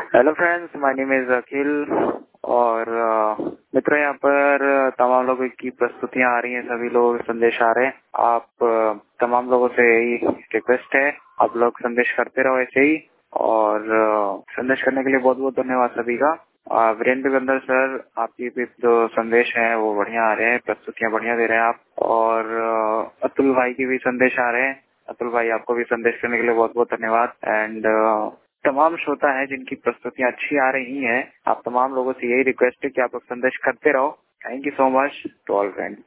Hello friends, my name is Akhil और मित्रों यहाँ पर तमाम लोगों की प्रस्तुतियां आ रही हैं, सभी लोग संदेश आ रहे हैं। आप तमाम लोगों से यही रिक्वेस्ट है, आप लोग संदेश करते रहो ऐसे ही। और संदेश करने के लिए बहुत बहुत धन्यवाद सभी का। वीरेंद्र गंधर सर, आपकी भी जो संदेश हैं वो बढ़िया आ रहे हैं, प्रस्तुतियां बढ़िया दे रहे हैं आप। और अतुल भाई की भी संदेश आ रहे हैं। अतुल भाई, आपको भी संदेश करने के लिए बहुत बहुत धन्यवाद। एंड तमाम श्रोता है जिनकी प्रस्तुतियां अच्छी आ रही हैं, आप तमाम लोगों से यही रिक्वेस्ट है कि आप लोग संदेश करते रहो। Thank you so much to all friends.